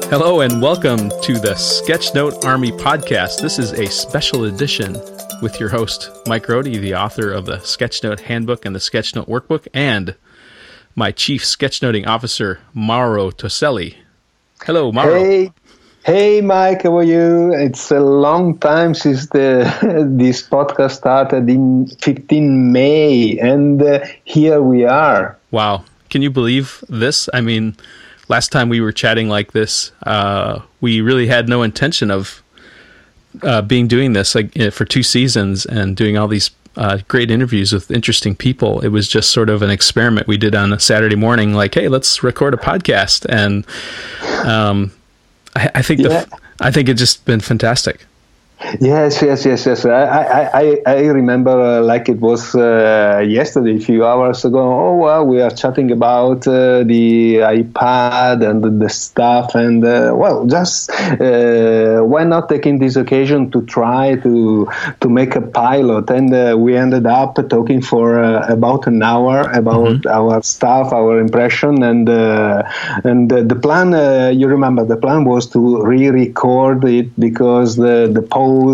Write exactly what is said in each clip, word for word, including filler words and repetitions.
Hello and welcome to the Sketchnote Army podcast. This is a special edition with your host, Mike Rohde, the author of the Sketchnote Handbook and the Sketchnote Workbook, and my chief sketchnoting officer, Mauro Toselli. Hello, Mauro. Hey, hey, Mike, how are you? It's a long time since the this podcast started in fifteenth May, and uh, here we are. Wow. Can you believe this? I mean, last time we were chatting like this, uh, we really had no intention of uh, being doing this like you know, for two seasons and doing all these uh, great interviews with interesting people. It was just sort of an experiment we did on a Saturday morning, like, hey, let's record a podcast. And um, I, I think yeah. the, I think it's just been fantastic. Yes, yes, yes, yes. I, I, I, I remember uh, like it was uh, yesterday, a few hours ago. Oh, well, we are chatting about uh, the iPad and the, the stuff. And, uh, well, just uh, why not taking this occasion to try to to make a pilot? And uh, we ended up talking for uh, about an hour about mm-hmm. our stuff, our impression. And uh, and uh, the plan, uh, you remember, the plan was to re-record it because the, the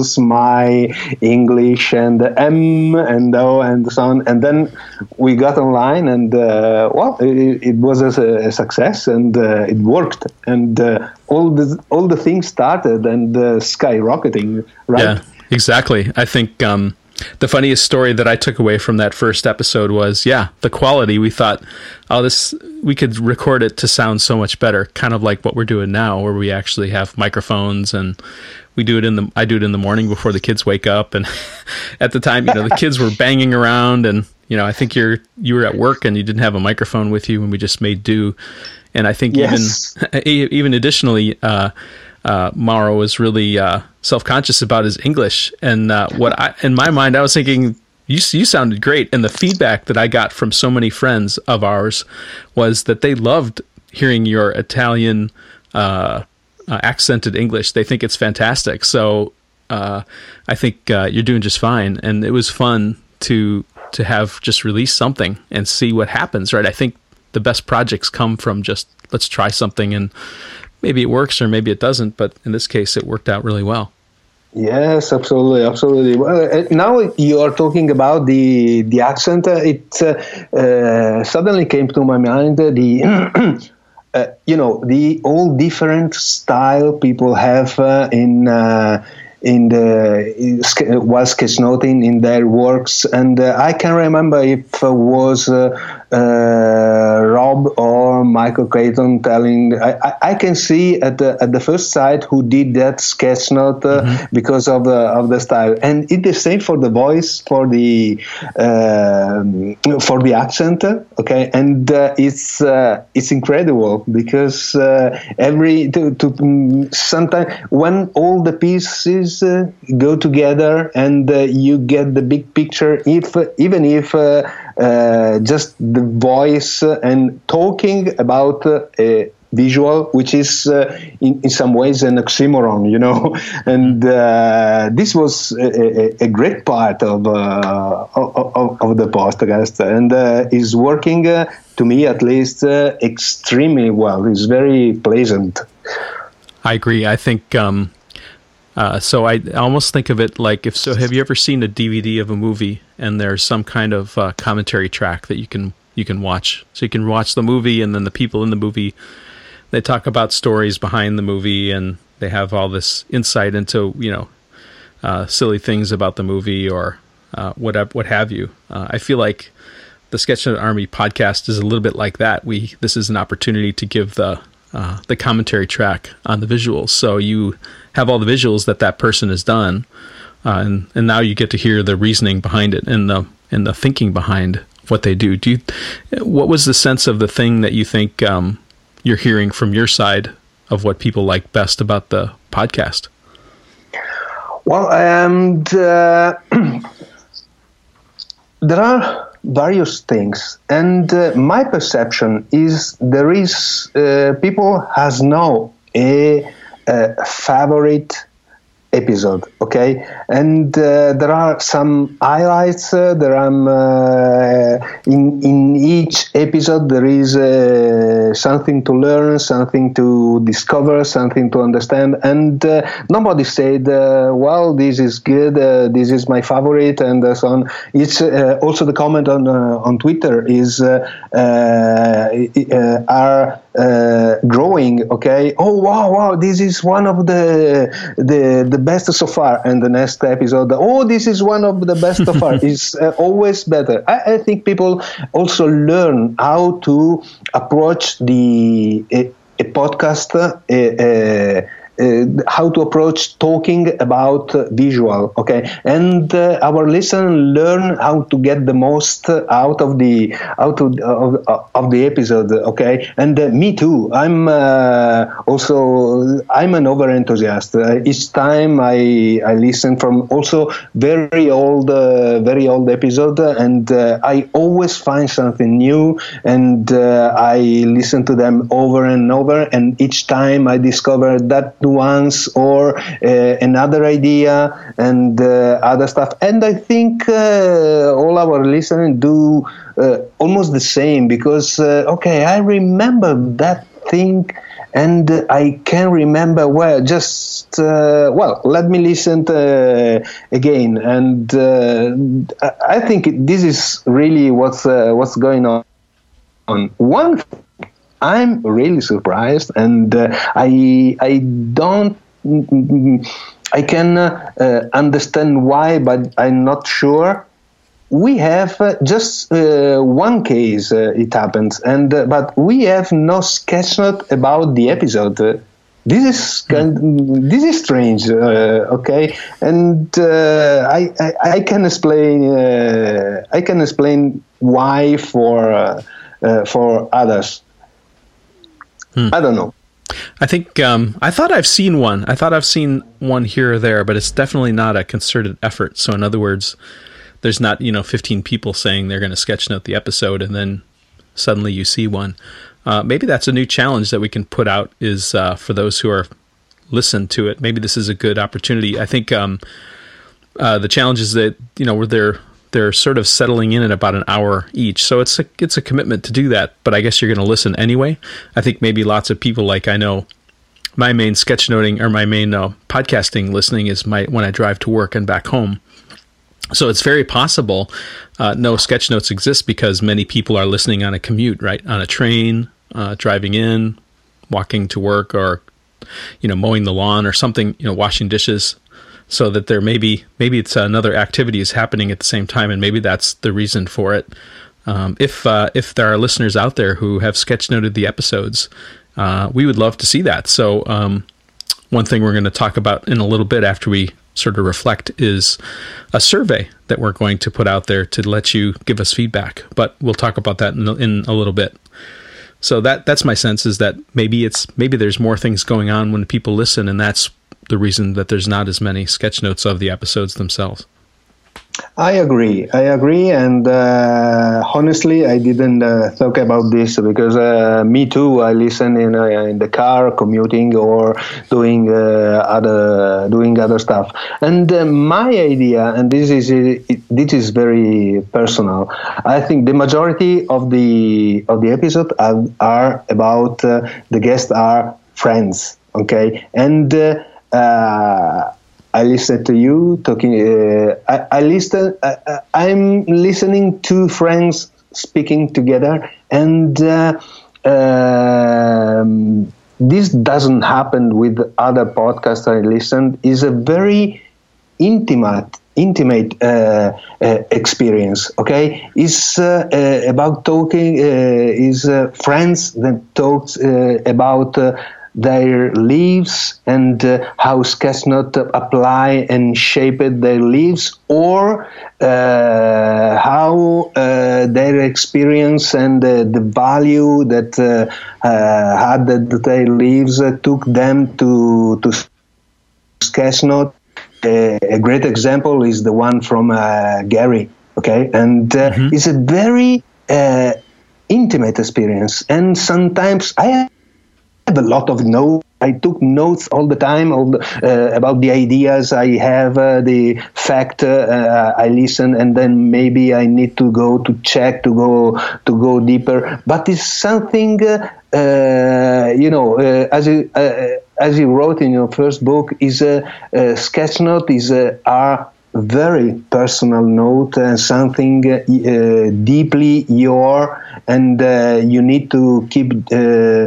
my English and the M and O and so on, and then we got online, and uh, well, it, it was a, a success, and uh, it worked, and uh, all the all the things started and uh, skyrocketing. Right? Yeah, exactly. I think um, the funniest story that I took away from that first episode was, yeah, the quality. We thought, oh, this we could record it to sound so much better, kind of like what we're doing now, where we actually have microphones and. We do it in the. I do it in the morning before the kids wake up, and at the time, you know, the kids were banging around, and you know, I think you're you were at work and you didn't have a microphone with you, and we just made do. And I think yes. even even additionally, uh, uh, Mauro was really uh, self-conscious about his English, and uh, what I in my mind, I was thinking. You you sounded great, and the feedback that I got from so many friends of ours was that they loved hearing your Italian. Uh, Uh, accented English. They think it's fantastic. So uh, I think uh, you're doing just fine. And it was fun to to have just release something and see what happens, right? I think the best projects come from just, let's try something and maybe it works or maybe it doesn't. But in this case, it worked out really well. Yes, absolutely, absolutely. Well, now you are talking about the, the accent. It uh, uh, suddenly came to my mind uh, the... Uh, you know, the all different style people have uh, in uh, in the in, while sketchnoting in their works, and uh, I can remember if it was uh, uh, Rob or Michael Creighton telling. I, I can see at the at the first sight who did that sketchnote uh, mm-hmm. because of the of the style, and it's the same for the voice, for the uh, for the accent. Okay, and uh, it's uh, it's incredible because uh, every to, to sometimes when all the pieces uh, go together and uh, you get the big picture, if even if uh, uh, just the voice and talking about uh, a visual, which is uh, in, in some ways an oxymoron, you know, and uh, this was a, a, a great part of, uh, of of the podcast, and uh, is working uh, to me at least uh, extremely well. It's very pleasant. I agree. I think um, uh, so. I almost think of it like if so. Have you ever seen a D V D of a movie and there's some kind of uh, commentary track that you can you can watch? So you can watch the movie, and then the people in the movie. They talk about stories behind the movie, and they have all this insight into, you know, uh, silly things about the movie or uh, what what have you. Uh, I feel like the Sketchnote Army podcast is a little bit like that. We this is an opportunity to give the uh, the commentary track on the visuals. So you have all the visuals that that person has done, uh, and and now you get to hear the reasoning behind it and the and the thinking behind what they do. Do you? What was the sense of the thing that you think? Um, you're hearing from your side of what people like best about the podcast? Well, and uh, there are various things, and uh, my perception is there is uh, people has no a, a favorite episode, okay, and uh, there are some highlights. Uh, there are uh, in in each episode there is uh, something to learn, something to discover, something to understand, and uh, nobody said, uh, "Well, this is good. Uh, this is my favorite," and uh, so on. It's uh, also the comment on uh, on Twitter is uh, uh, uh, are. Uh, growing, okay. Oh wow, wow! This is one of the the the best so far. And the next episode, oh, this is one of the best so far. It's uh, always better. I, I think people also learn how to approach the a, a podcast. Uh, uh, Uh, how to approach talking about uh, visual, okay, and uh, our listeners learn how to get the most out of the out of, of, of the episode, okay. And uh, me too. I'm uh, also I'm an over enthusiast. Uh, each time I I listen from also very old uh, very old episode, and uh, I always find something new, and uh, I listen to them over and over, and each time I discover that nuance or uh, another idea and uh, other stuff. And I think uh, all our listeners do uh, almost the same, because uh, okay, I remember that thing and I can remember where. Just uh, well, let me listen to, uh, again, and uh, I think this is really what's uh, what's going on. On one. I'm really surprised, and uh, I I don't I can uh, uh, understand why, but I'm not sure. We have uh, just uh, one case. Uh, it happens, and uh, but we have no sketch note about the episode. Uh, this is kind, this is strange. Uh, okay, and uh, I, I I can explain uh, I can explain why for uh, uh, for others. Hmm. I don't know. I think um, I thought I've seen one. I thought I've seen one here or there, but it's definitely not a concerted effort. So in other words, there's not, you know, fifteen people saying they're going to sketch note the episode and then suddenly you see one. Uh, maybe that's a new challenge that we can put out is uh, for those who are listen to it. Maybe this is a good opportunity. I think um, uh, the challenge is that, you know, where they're they're sort of settling in at about an hour each. So it's a, it's a commitment to do that, but I guess you're going to listen anyway. I think maybe lots of people, like I know my main sketchnoting or my main uh, podcasting listening is my when I drive to work and back home. So it's very possible uh, no sketch notes exist because many people are listening on a commute, right? On a train, uh, driving in, walking to work, or, you know, mowing the lawn or something, you know, washing dishes. So that there may be, maybe it's another activity is happening at the same time, and maybe that's the reason for it. Um, if uh, if there are listeners out there who have sketchnoted the episodes, uh, we would love to see that. So um, one thing we're going to talk about in a little bit after we sort of reflect is a survey that we're going to put out there to let you give us feedback. But we'll talk about that in, in a little bit. So that that's my sense, is that maybe it's maybe there's more things going on when people listen, and that's the reason that there's not as many sketch notes of the episodes themselves. I agree. I agree. And uh, honestly, I didn't uh, talk about this because uh, me too. I listen in uh, in the car, commuting, or doing uh, other doing other stuff. And uh, my idea, and this is it, this is very personal. I think the majority of the of the episodes are, are about uh, the guests are friends. Okay, and. Uh, Uh, I listen to you talking. Uh, I, I listen. Uh, I'm listening to friends speaking together, and uh, um, this doesn't happen with other podcasts I listen. Is a very intimate, intimate uh, uh, experience. Okay, it's uh, uh, about talking. Uh, is uh, friends that talks uh, about. Uh, their lives and uh, how sketchnote apply and shaped their lives, or uh, how uh, their experience and uh, the value that uh, uh, had that their lives uh, took them to to sketchnote. Uh, a great example is the one from uh, Gary. Okay, and uh, mm-hmm. it's a very uh, intimate experience, and sometimes I have a lot of notes I took notes all the time all the, uh, about the ideas I have, uh, the fact uh, I listen, and then maybe I need to go to check to go to go deeper. But it's something, uh, uh, you know, uh, as you uh, as you wrote in your first book, is a, a sketch note is a are very personal note and something uh, uh, deeply your, and uh, you need to keep uh,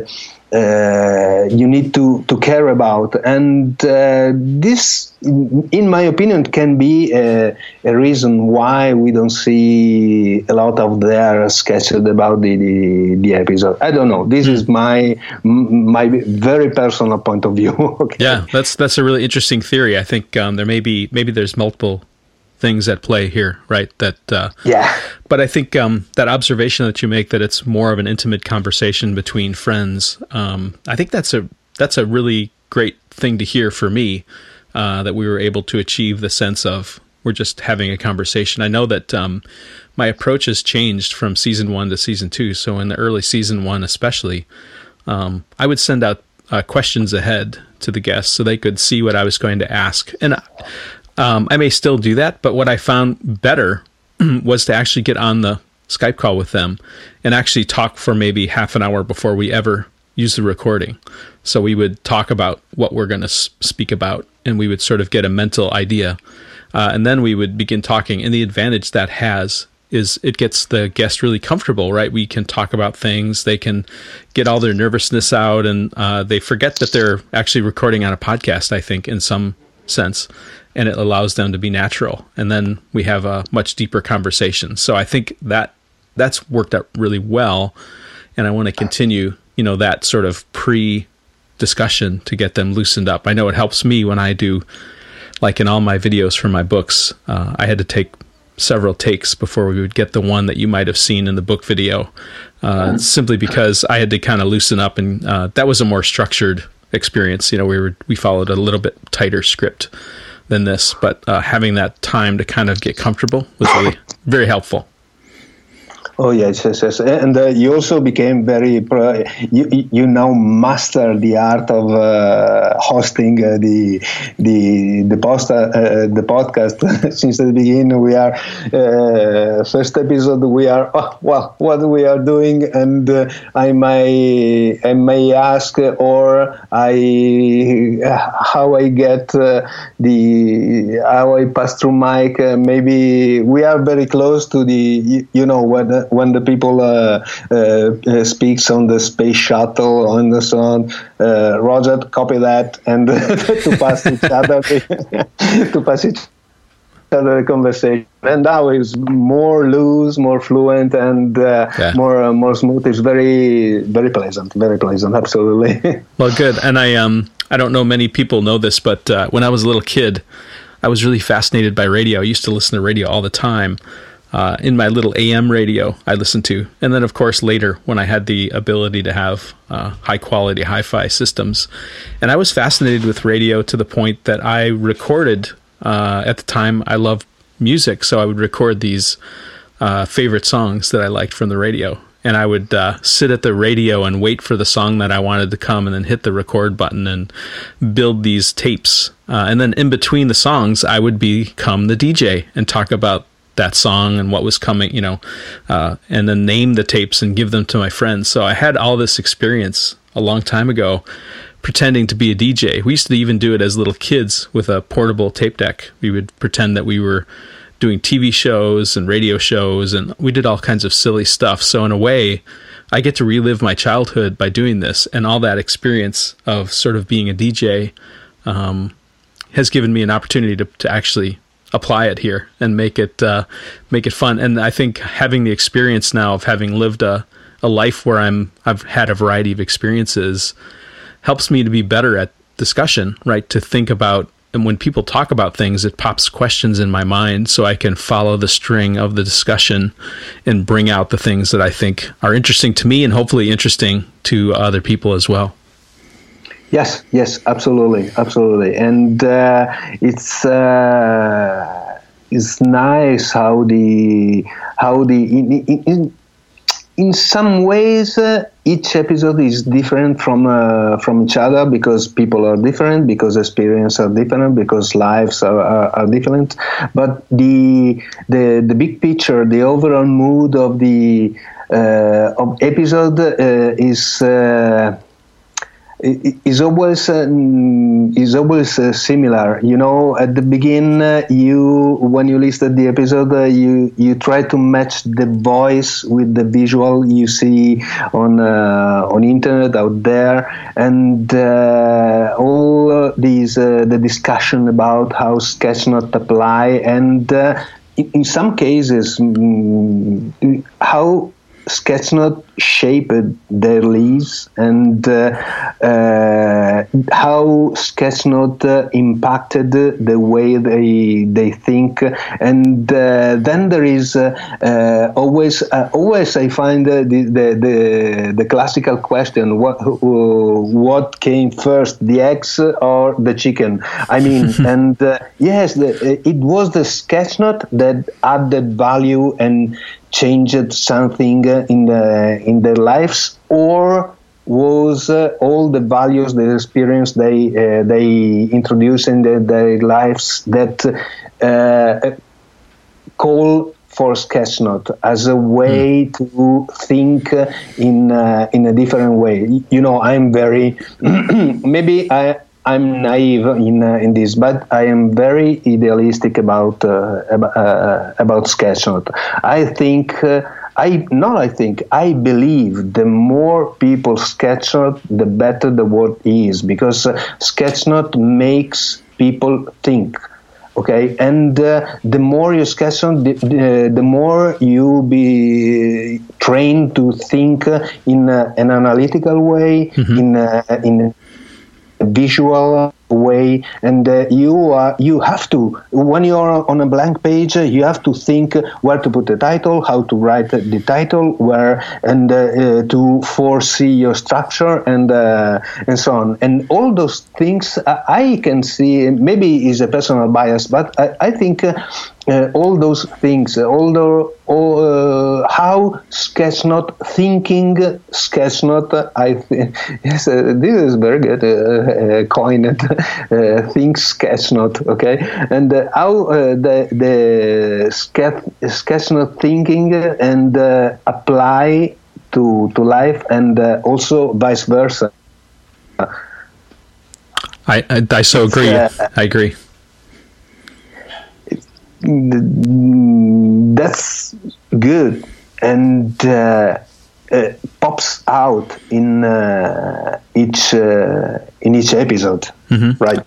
uh, you need to, to care about, and uh, this, in my opinion, can be a, a reason why we don't see a lot of their sketches about the, the, the episode. I don't know. This mm. is my my very personal point of view. Okay. Yeah, that's that's a really interesting theory. I think um, there may be maybe there's multiple things at play here, right? That uh, yeah. But I think um, that observation that you make, that it's more of an intimate conversation between friends. Um, I think that's a that's a really great thing to hear for me. Uh, that we were able to achieve the sense of we're just having a conversation. I know that um, my approach has changed from season one to season two. So in the early season one, especially, um, I would send out uh, questions ahead to the guests so they could see what I was going to ask. And um, I may still do that, but what I found better was to actually get on the Skype call with them and actually talk for maybe half an hour before we ever use the recording. So we would talk about what we're going to speak about, and we would sort of get a mental idea. Uh, and then we would begin talking. And the advantage that has is it gets the guest really comfortable, right? We can talk about things. They can get all their nervousness out, and uh, they forget that they're actually recording on a podcast, I think, in some sense. And it allows them to be natural. And then we have a much deeper conversation. So I think that that's worked out really well. And I want to continue, you know, that sort of pre-discussion to get them loosened up. I know it helps me when I do, like in all my videos for my books, uh, I had to take several takes before we would get the one that you might have seen in the book video, uh, simply because I had to kind of loosen up, and uh, that was a more structured experience. You know, we were we followed a little bit tighter script than this, but uh, having that time to kind of get comfortable was really very helpful. Oh yes, yes, yes, and uh, you also became very. Pro- you you now master the art of uh, hosting uh, the the the post uh, the podcast. Since the beginning, we are uh, first episode. We are oh, well, what we are doing, and uh, I may I may ask, or I how I get uh, the how I pass through mic. Uh, maybe we are very close to the you, you know what. When the people uh, uh, speaks on the space shuttle and so on, uh, Roger, copy that, and to pass each other to pass each other the conversation. And now it's more loose, more fluent, and uh, yeah. more uh, more smooth. It's very very pleasant, very pleasant, absolutely. Well, good. And I um I don't know many people know this, but uh, when I was a little kid, I was really fascinated by radio. I used to listen to radio all the time. Uh, in my little A M radio I listened to. And then, of course, later when I had the ability to have uh, high-quality hi-fi systems. And I was fascinated with radio to the point that I recorded, uh, at the time, I loved music, so I would record these uh, favorite songs that I liked from the radio. And I would uh, sit at the radio and wait for the song that I wanted to come, and then hit the record button and build these tapes. Uh, and then in between the songs, I would become the D J and talk about that song and what was coming, you know, uh, and then name the tapes and give them to my friends. So I had all this experience a long time ago pretending to be a D J. We used to even do it as little kids with a portable tape deck. We would pretend that we were doing T V shows and radio shows, and we did all kinds of silly stuff. So in a way, I get to relive my childhood by doing this, and all that experience of sort of being a D J um, has given me an opportunity to, to actually apply it here and make it uh, make it fun. And I think having the experience now of having lived a, a life where I'm I've had a variety of experiences helps me to be better at discussion, right? To think about, and when people talk about things, it pops questions in my mind so I can follow the string of the discussion and bring out the things that I think are interesting to me and hopefully interesting to other people as well. Yes, yes, absolutely, absolutely, and uh, it's uh, it's nice how the how the in, in, in, in some ways, uh, each episode is different from uh, from each other because people are different, because experiences are different, because lives are, are, are different. But the the the big picture, the overall mood of the uh, of episode uh, is. Uh, is always uh, is always uh, similar. You know, at the beginning, uh, you when you listed the episode, uh, you you try to match the voice with the visual you see on uh, on internet out there, and uh, all uh, these uh, the discussion about how Sketchnote apply, and uh, in, in some cases mm, how Sketchnote shaped their lives, and uh, uh, how Sketchnote uh, impacted the way they they think. And uh, then there is uh, uh, always uh, always I find uh, the, the the the classical question: what uh, what came first, the eggs or the chicken? I mean, and uh, yes, the, it was the Sketchnote that added value and changed something in the, in their lives, or was uh, all the values, the experience they uh, they introduced in the, their lives that uh, call for Sketchnote as a way mm. to think in uh, in a different way. You know, I'm very maybe I. I'm naive in uh, in this, but I am very idealistic about uh, about, uh, about Sketchnote. I think uh, I not. I think I believe the more people Sketchnote, the better the world is, because uh, Sketchnote makes people think. Okay, and uh, the more you Sketchnote, the, the, the more you be trained to think in uh, an analytical way, mm-hmm. in uh, in visual way, and uh, you are you have to, when you are on a blank page, you have to think where to put the title, how to write the title, where, and uh, uh, to foresee your structure, and uh, and so on, and all those things. uh, I can see, maybe is a personal bias, but I, I think uh, uh, all those things, all the all, uh, how Sketchnote thinking Sketchnote, I think yes, uh, this is very good uh, uh, coined uh, think Sketchnote, okay, and uh, how uh, the the sketch, Sketchnote thinking and uh, apply to to life, and uh, also vice versa. I I, I so agree. Uh, I agree. That's good, and uh, uh, pops out in uh, each uh, in each episode, mm-hmm. right?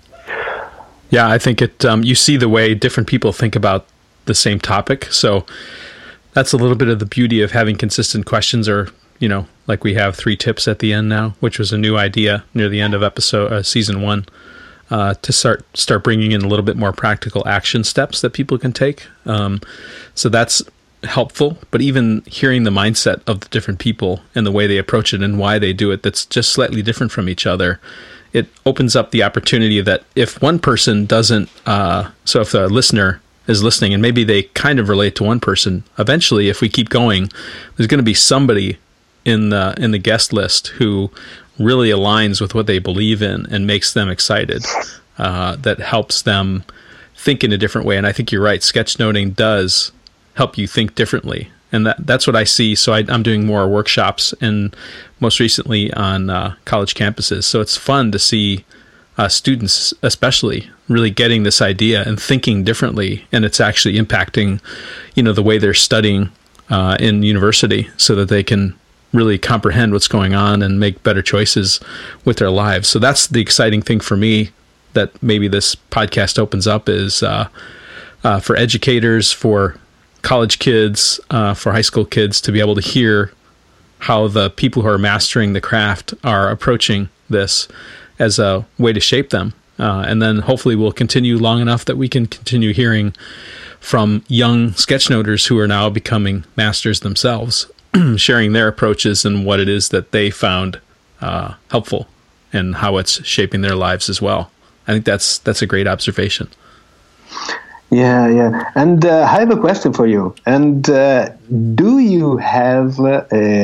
Yeah, I think it. Um, you see the way different people think about the same topic, so that's a little bit of the beauty of having consistent questions, or you know, like we have three tips at the end now, which was a new idea near the end of episode uh, season one. Uh, to start start bringing in a little bit more practical action steps that people can take. Um, so that's helpful. But even hearing the mindset of the different people and the way they approach it and why they do it, that's just slightly different from each other. It opens up the opportunity that if one person doesn't, uh, so if the listener is listening and maybe they kind of relate to one person, eventually, if we keep going, there's going to be somebody in the in the guest list who really aligns with what they believe in and makes them excited, uh, that helps them think in a different way. And I think you're right. Sketchnoting does help you think differently. And that that's what I see. So I, I'm doing more workshops, and most recently on uh, college campuses. So it's fun to see uh, students especially really getting this idea and thinking differently. And it's actually impacting, you know, the way they're studying uh, in university, so that they can really comprehend what's going on and make better choices with their lives. So that's the exciting thing for me that maybe this podcast opens up, is uh, uh, for educators, for college kids, uh, for high school kids, to be able to hear how the people who are mastering the craft are approaching this as a way to shape them. Uh, and then hopefully we'll continue long enough that we can continue hearing from young sketchnoters who are now becoming masters themselves, sharing their approaches and what it is that they found uh, helpful and how it's shaping their lives as well. I think that's that's a great observation. Yeah, yeah. And uh, I have a question for you. And uh, do you have uh,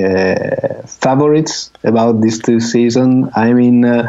favorites about this two season? I mean, uh,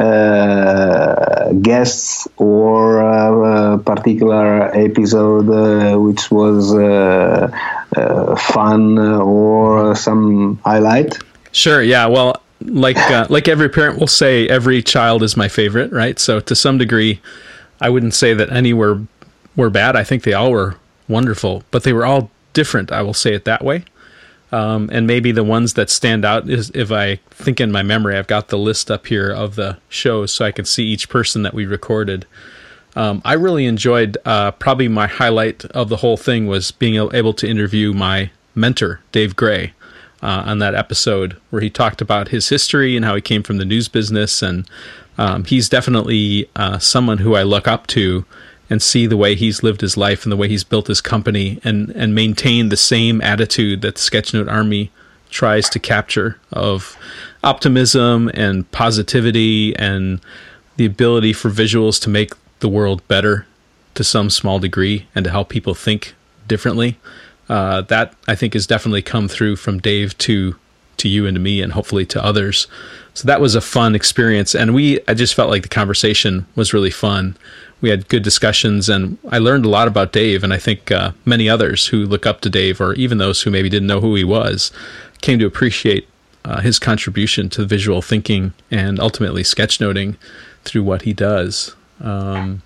uh, guests or uh, a particular episode uh, which was uh, uh, fun or some highlight? Sure. Yeah. Well, like uh, like every parent will say, every child is my favorite, right? So to some degree, I wouldn't say that any were were bad. I think they all were wonderful, but they were all different. I will say it that way. Um, and maybe the ones that stand out is, if I think in my memory, I've got the list up here of the shows so I can see each person that we recorded. Um, I really enjoyed, uh, probably my highlight of the whole thing was being able to interview my mentor, Dave Gray, uh, on that episode where he talked about his history and how he came from the news business. And um, he's definitely uh, someone who I look up to and see the way he's lived his life and the way he's built his company and, and maintained the same attitude that the Sketchnote Army tries to capture of optimism and positivity and the ability for visuals to make the world better to some small degree and to help people think differently. Uh, that, I think, has definitely come through from Dave to to you and to me and hopefully to others. So that was a fun experience. And we, I just felt like the conversation was really fun. We had good discussions, and I learned a lot about Dave, and I think uh, many others who look up to Dave, or even those who maybe didn't know who he was, came to appreciate uh, his contribution to visual thinking and ultimately sketchnoting through what he does. Um,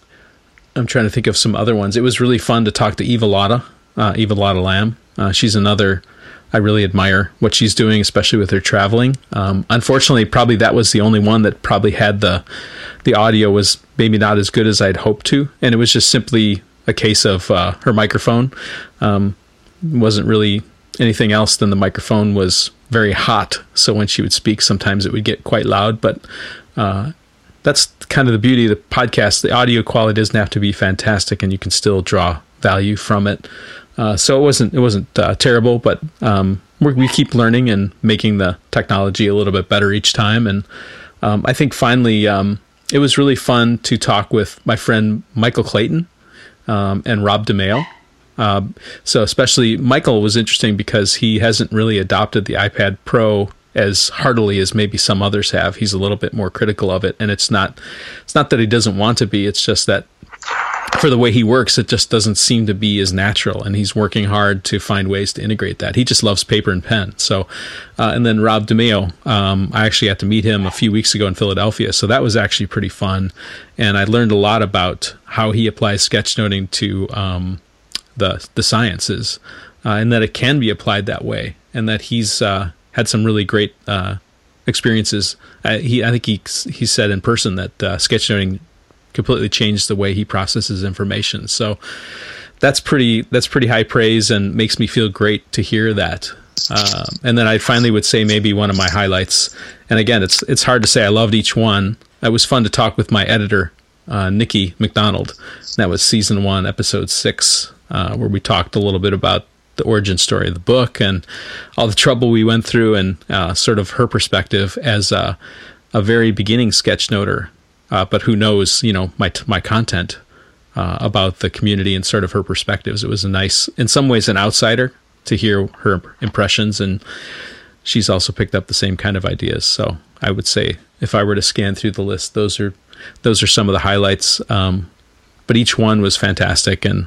I'm trying to think of some other ones. It was really fun to talk to Eva Lotta, uh, Eva Lotta Lamb. Uh, she's another, I really admire what she's doing, especially with her traveling. Um, unfortunately, probably that was the only one that probably had the the audio was maybe not as good as I'd hoped to. And it was just simply a case of uh, her microphone. Um, wasn't really anything else than the microphone was very hot. So when she would speak, sometimes it would get quite loud. But uh, that's kind of the beauty of the podcast. The audio quality doesn't have to be fantastic, and you can still draw value from it. Uh, so it wasn't it wasn't uh, terrible, but um, we're, we keep learning and making the technology a little bit better each time. And um, I think finally um, it was really fun to talk with my friend Michael Clayton um, and Rob DeMeo. Uh, so especially Michael was interesting because he hasn't really adopted the iPad Pro as heartily as maybe some others have. He's a little bit more critical of it, and it's not it's not that he doesn't want to be. It's just that for the way he works, it just doesn't seem to be as natural, and he's working hard to find ways to integrate that. He just loves paper and pen. So, uh, and then Rob DeMeo, um, I actually had to meet him a few weeks ago in Philadelphia, so that was actually pretty fun, and I learned a lot about how he applies sketchnoting to um, the the sciences, uh, and that it can be applied that way, and that he's uh, had some really great uh, experiences. Uh, he, I think he he said in person that uh, sketchnoting completely changed the way he processes information. So that's pretty that's pretty high praise and makes me feel great to hear that. Uh, and then I finally would say maybe one of my highlights. And again, it's it's hard to say. I loved each one. It was fun to talk with my editor, uh, Nikki McDonald. That was season one, episode six, uh, where we talked a little bit about the origin story of the book and all the trouble we went through, and uh, sort of her perspective as a, a very beginning sketchnoter. Uh, but who knows, you know, my my content uh, about the community and sort of her perspectives. It was a nice, in some ways, an outsider to hear her impressions, and she's also picked up the same kind of ideas. So I would say, if I were to scan through the list, those are those are some of the highlights. Um, but each one was fantastic, and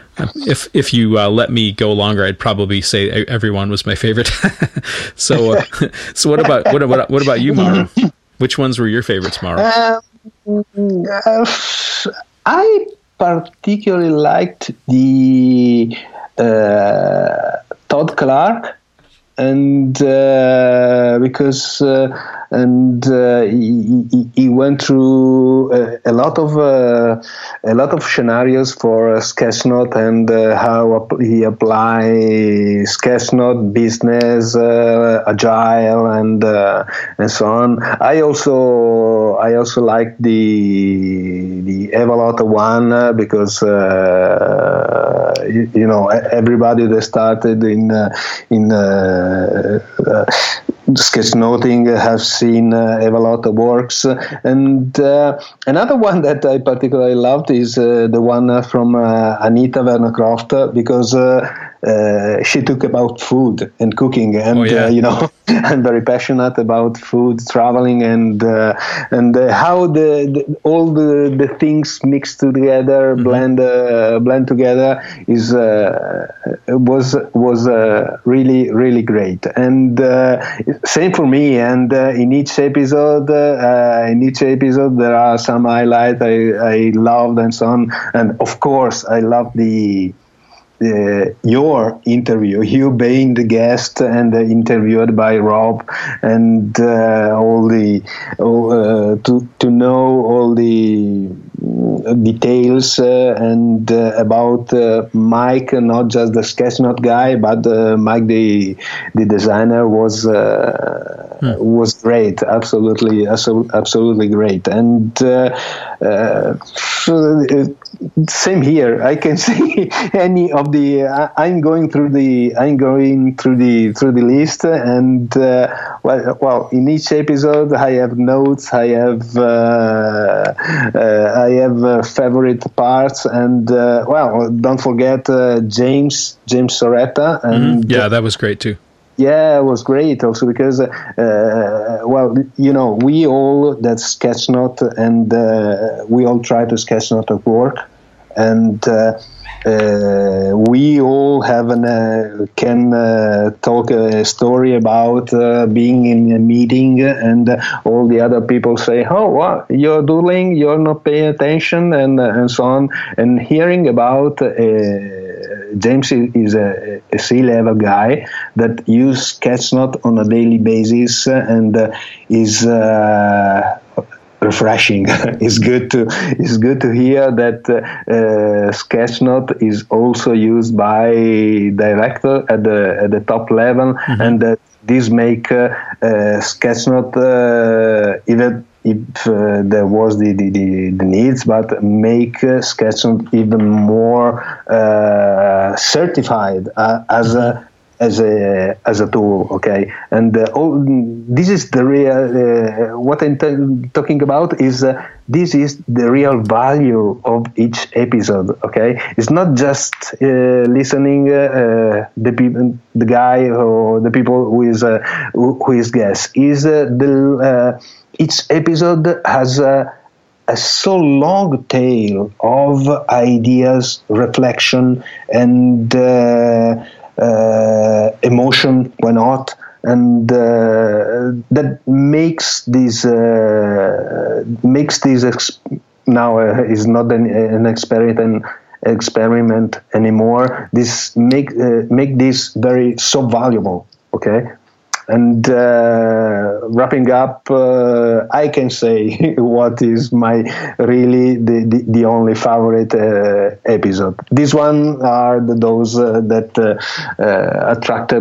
if if you uh, let me go longer, I'd probably say everyone was my favorite. so uh, so what about what what what about you, Mauro? Which ones were your favorites, Mauro? Um, uh, I particularly liked the uh, Todd Clark, and uh, because uh, and uh, he, he went through a, a lot of uh, a lot of scenarios for uh, Sketchnote, and uh, how he applies Sketchnote business, uh, agile, and uh, and so on. I also I also like the the Eva Lotta one uh, because uh, you, you know everybody that started in uh, in uh, uh, sketchnoting, have seen uh, a lot of works. And uh, another one that I particularly loved is uh, the one uh, from uh, Anita Vernecroft, because uh, uh, she talked about food and cooking, and oh, yeah. uh, you know, I'm very passionate about food, traveling, and uh, and uh, how the, the all the, the things mixed together, mm-hmm. blend uh, blend together is uh, was was uh, really really great. And uh, same for me. And uh, in each episode, uh, in each episode, there are some highlights I I loved and so on. And of course, I love the. Uh, your interview, you being the guest and uh, interviewed by Rob, and uh, all the uh, to to know all the details uh, and uh, about uh, Mike, not just the sketchnote guy, but uh, Mike the the designer was uh, hmm. was great, absolutely, absolutely great. And uh, uh, same here. I can see any of the. Uh, I'm going through the. I'm going through the through the list, and uh, well, well, in each episode, I have notes. I have. Uh, uh, I have uh, favorite parts, and uh, well, don't forget uh, James James Soretta, and mm-hmm. yeah, that was great too. Yeah, it was great also because, uh, well, you know, we all that sketchnote, and uh, we all try to sketchnote at work, and uh, uh, we all have an uh, can uh, talk a story about uh, being in a meeting, and uh, all the other people say, "Oh, what you're doing? You're not paying attention," and uh, and so on. And hearing about. Uh, James is a, a C-level guy that uses sketchnote on a daily basis, and uh, is uh, refreshing. It's good to it's good to hear that uh, sketchnote is also used by director at the at the top level, mm-hmm. and that this make uh, uh, sketchnote uh, even. If uh, there was the, the, the, the needs, but make uh, sketchnote even more uh, certified uh, as a as a as a tool. Okay, and uh, all, this is the real. Uh, what I'm t- talking about is uh, this is the real value of each episode. Okay, it's not just uh, listening uh, the people, the guy or the people who is uh, who, who is guest. Is uh, the uh, each episode has a, a so long tail of ideas, reflection, and uh, uh, emotion, why not? And uh, that makes this uh, makes this ex- now uh, is not an, an experiment experiment anymore. This make uh, make this very so valuable. Okay. And uh, wrapping up, uh, I can say what is my really the, the, the only favorite uh, episode. This one are the, those uh, that uh, uh, attracted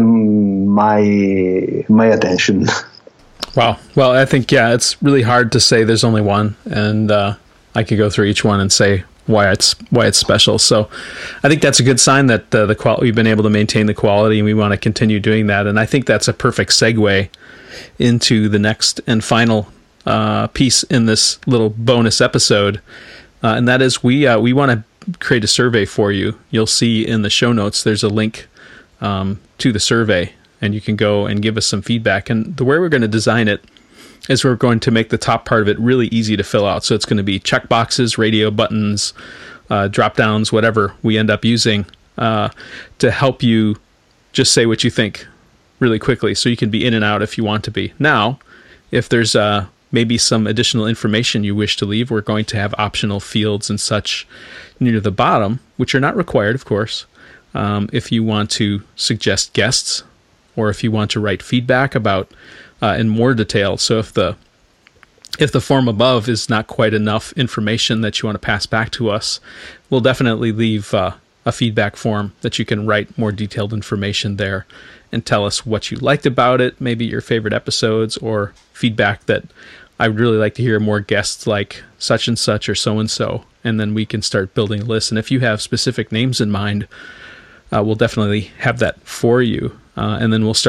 my my attention. Wow. Well, I think, yeah, it's really hard to say there's only one, and uh, I could go through each one and say why it's why it's special. So I think that's a good sign that uh, the qual- we've been able to maintain the quality, and we want to continue doing that. And I think that's a perfect segue into the next and final uh, piece in this little bonus episode, uh, and that is we uh, we want to create a survey for you. You'll see in the show notes there's a link um, to the survey, and you can go and give us some feedback. And the way we're going to design it is we're going to make the top part of it really easy to fill out. So it's going to be checkboxes, radio buttons, uh, drop downs, whatever we end up using uh, to help you just say what you think really quickly, so you can be in and out if you want to be. Now, if there's uh, maybe some additional information you wish to leave, we're going to have optional fields and such near the bottom, which are not required, of course. Um, if you want to suggest guests, or if you want to write feedback about Uh, in more detail. So if the if the form above is not quite enough information that you want to pass back to us, we'll definitely leave uh, a feedback form that you can write more detailed information there and tell us what you liked about it, maybe your favorite episodes, or feedback that I would really like to hear more guests like such and such or so and so, and then we can start building a list. And if you have specific names in mind, uh, we'll definitely have that for you, uh, and then we'll start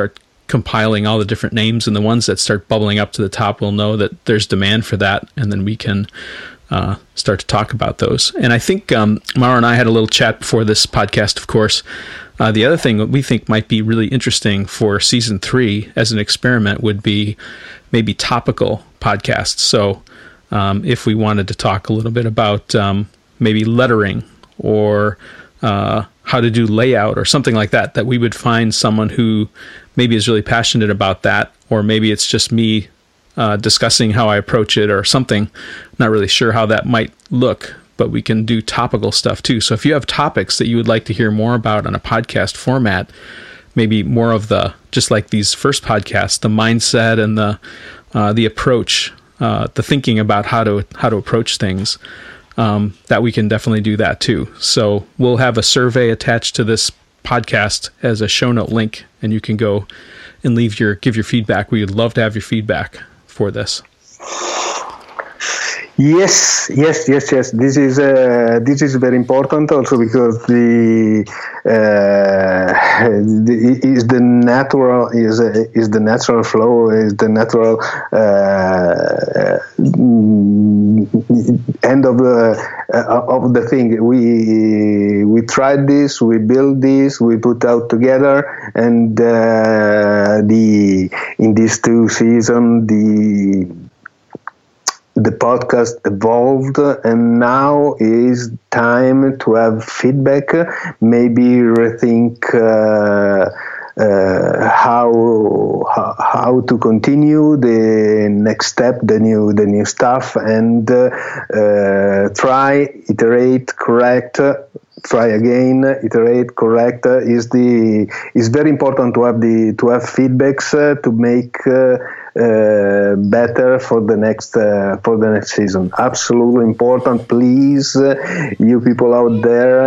compiling all the different names, and the ones that start bubbling up to the top, we'll know that there's demand for that, and then we can uh, start to talk about those. And I think um, Mauro and I had a little chat before this podcast, of course. Uh, the other thing that we think might be really interesting for season three as an experiment would be maybe topical podcasts. So um, if we wanted to talk a little bit about um, maybe lettering or uh, how to do layout or something like that, that we would find someone who maybe is really passionate about that, or maybe it's just me uh, discussing how I approach it or something. Not really sure how that might look, but we can do topical stuff too. So if you have topics that you would like to hear more about on a podcast format, maybe more of the, just like these first podcasts, the mindset and the uh, the approach, uh, the thinking about how to how to approach things, um, that we can definitely do that too. So we'll have a survey attached to this podcast as a show note link, and you can go and leave your give your feedback. We would love to have your feedback for this. Yes, yes, yes, yes. This is uh, this is very important also because the, uh, the is the natural is uh, is the natural flow is the natural uh, end of the uh, of the thing. We we tried this, we built this, we put out together, and uh, the in these two seasons the. The podcast evolved, and now is time to have feedback, maybe rethink uh, uh, how, how how to continue the next step, the new the new stuff, and uh, uh, try, iterate, correct. Try again, iterate, correct. Uh, is the is very important to have the to have feedbacks uh, to make uh, uh, better for the next uh, for the next season. Absolutely important. Please, uh, you people out there,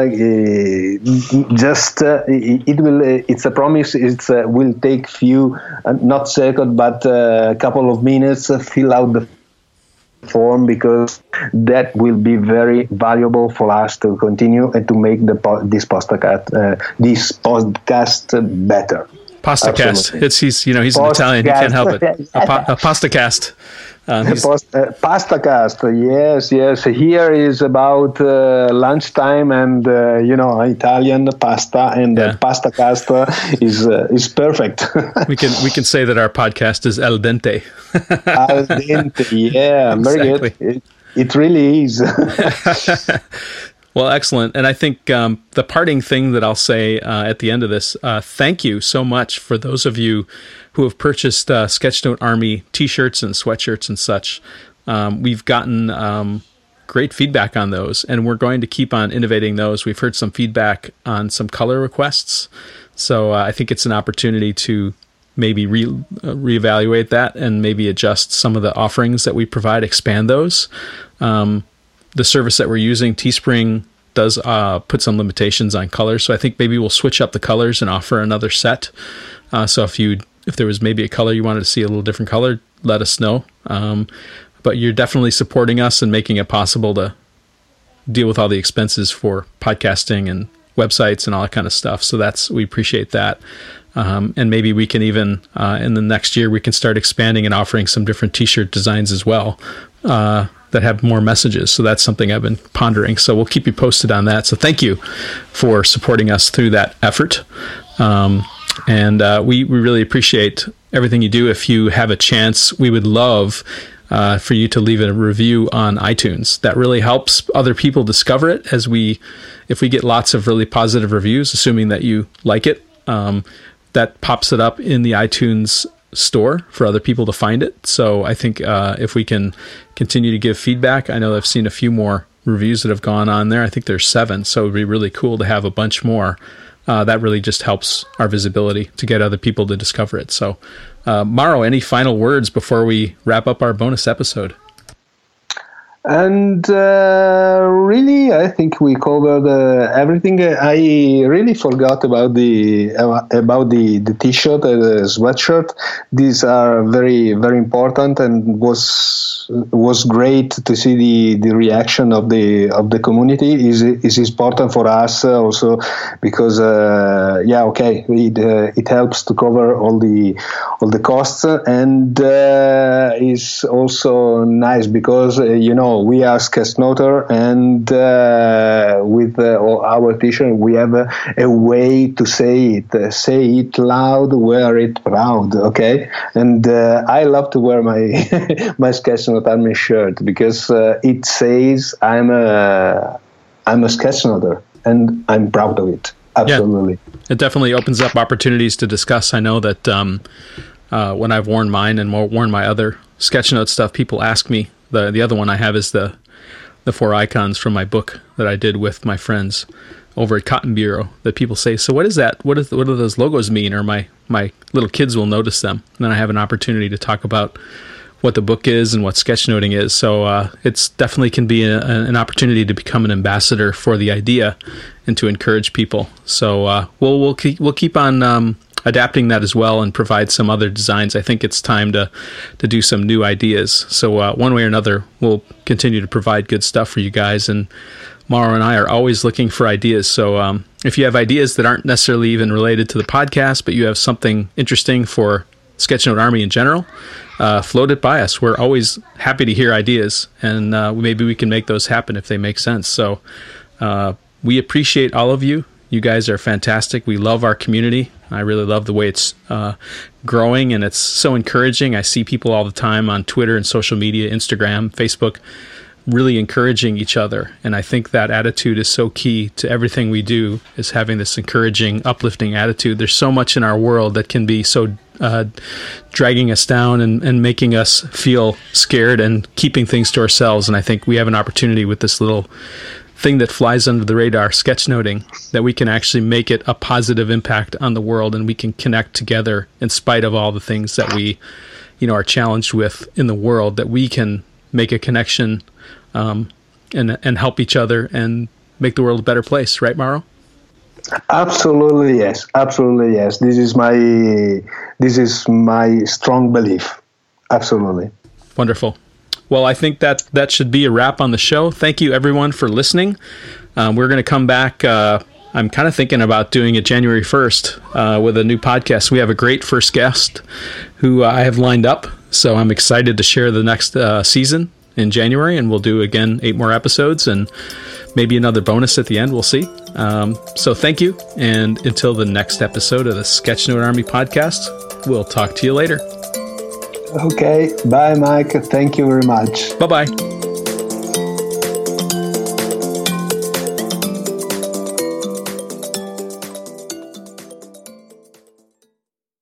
uh, just uh, it, it will. Uh, it's a promise. It uh, will take few, uh, not seconds, but a uh, couple of minutes. Uh, fill out the form, because that will be very valuable for us to continue and to make the po- this podcast uh, this podcast better. Pastacast. It's he's you know he's an Italian. He can't help it. A, pa- a pastacast. Um, Post, uh, Pastacast. Yes, yes. Here is about uh, lunchtime, and uh, you know Italian pasta, and yeah. uh, Pastacast is uh, is perfect. we can we can say that our podcast is al dente. Al dente. Yeah, very exactly. good. It, it really is. Well, excellent. And I think um, the parting thing that I'll say uh, at the end of this, uh, thank you so much for those of you who have purchased uh, Sketchnote Army t-shirts and sweatshirts and such. Um, we've gotten um, great feedback on those, and we're going to keep on innovating those. We've heard some feedback on some color requests. So uh, I think it's an opportunity to maybe re uh, reevaluate that and maybe adjust some of the offerings that we provide, expand those. Um, the service that we're using, Teespring, does uh, put some limitations on colors. So I think maybe we'll switch up the colors and offer another set. Uh, so if you if there was maybe a color you wanted to see a little different color, let us know. Um, but you're definitely supporting us and making it possible to deal with all the expenses for podcasting and websites and all that kind of stuff. So that's we appreciate that. Um, and maybe we can even, uh, in the next year, we can start expanding and offering some different t-shirt designs as well uh, that have more messages. So that's something I've been pondering. So we'll keep you posted on that. So thank you for supporting us through that effort. Um, and uh, we, we really appreciate everything you do. If you have a chance, we would love uh, for you to leave a review on iTunes. That really helps other people discover it. As we, if we get lots of really positive reviews, assuming that you like it, um, that pops it up in the iTunes store for other people to find it. So I think uh, if we can continue to give feedback, I know I've seen a few more reviews that have gone on there. I think there's seven, so it'd be really cool to have a bunch more. Uh, that really just helps our visibility to get other people to discover it. So, uh, Mauro, any final words before we wrap up our bonus episode? And uh, really, I think we covered uh, everything. I really forgot about the uh, about the, the t-shirt and the sweatshirt. These are very very important, and was was great to see the, the reaction of the of the community. Is is important for us also because uh, yeah, okay, it uh, it helps to cover all the all the costs, and uh, is also nice because uh, you know. We are Sketchnoter, and uh, with uh, our t-shirt, we have a, a way to say it. Uh, say it loud, wear it proud. Okay, and uh, I love to wear my my Sketchnote Army shirt because uh, it says I'm a I'm a Sketchnoter, and I'm proud of it. Absolutely, yeah, it definitely opens up opportunities to discuss. I know that um, uh, when I've worn mine and worn my other Sketchnote stuff, people ask me. The the other one I have is the the four icons from my book that I did with my friends over at Cotton Bureau that people say, so what is that? What is what do those logos mean? Or my, my little kids will notice them. And then I have an opportunity to talk about what the book is and what sketchnoting is. So uh, it's definitely can be a, an opportunity to become an ambassador for the idea and to encourage people. So uh, we'll we'll keep, we'll keep on um, adapting that as well and provide some other designs. I think it's time to to do some new ideas. So uh, one way or another, we'll continue to provide good stuff for you guys. And Mauro and I are always looking for ideas. So um, if you have ideas that aren't necessarily even related to the podcast, but you have something interesting for Sketchnote Army in general, uh, float it by us. We're always happy to hear ideas, and uh, maybe we can make those happen if they make sense. So uh, we appreciate all of you. You guys are fantastic. We love our community. I really love the way it's uh, growing, and it's so encouraging. I see people all the time on Twitter and social media, Instagram, Facebook, really encouraging each other. And I think that attitude is so key to everything we do, is having this encouraging, uplifting attitude. There's so much in our world that can be so uh, dragging us down and, and making us feel scared and keeping things to ourselves. And I think we have an opportunity with this little thing that flies under the radar, sketchnoting, that we can actually make it a positive impact on the world, and we can connect together in spite of all the things that we, you know, are challenged with in the world, that we can make a connection um, and and help each other and make the world a better place. Right, Mauro? Absolutely, yes. Absolutely, yes. This is my this is my strong belief. Absolutely. Wonderful. Well, I think that that should be a wrap on the show. Thank you, everyone, for listening. Um, we're going to come back. Uh, I'm kind of thinking about doing it January first uh, with a new podcast. We have a great first guest who I have lined up, so I'm excited to share the next uh, season in January, and we'll do, again, eight more episodes and maybe another bonus at the end. We'll see. Um, so thank you, and until the next episode of the Sketchnote Army podcast, we'll talk to you later. Okay. Bye, Mike. Thank you very much. Bye-bye.